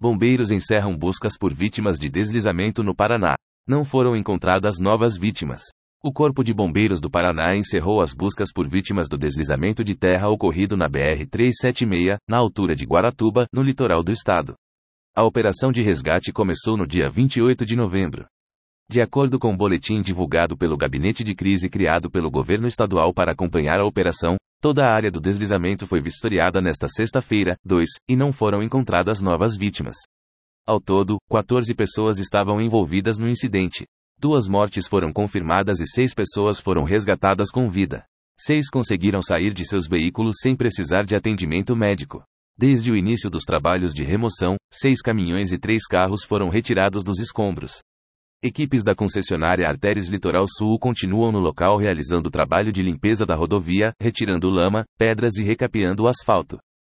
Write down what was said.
Bombeiros encerram buscas por vítimas de deslizamento no Paraná. Não foram encontradas novas vítimas. O Corpo de Bombeiros do Paraná encerrou as buscas por vítimas do deslizamento de terra ocorrido na BR-376, na altura de Guaratuba, no litoral do estado. A operação de resgate começou no dia 28 de novembro. De acordo com o boletim divulgado pelo Gabinete de Crise criado pelo governo estadual para acompanhar a operação, toda a área do deslizamento foi vistoriada nesta sexta-feira, 2, e não foram encontradas novas vítimas. Ao todo, 14 pessoas estavam envolvidas no incidente. 2 mortes foram confirmadas e 6 pessoas foram resgatadas com vida. 6 conseguiram sair de seus veículos sem precisar de atendimento médico. Desde o início dos trabalhos de remoção, 6 caminhões e 3 carros foram retirados dos escombros. Equipes da concessionária Artéries Litoral Sul continuam no local realizando o trabalho de limpeza da rodovia, retirando lama, pedras e recapeando o asfalto.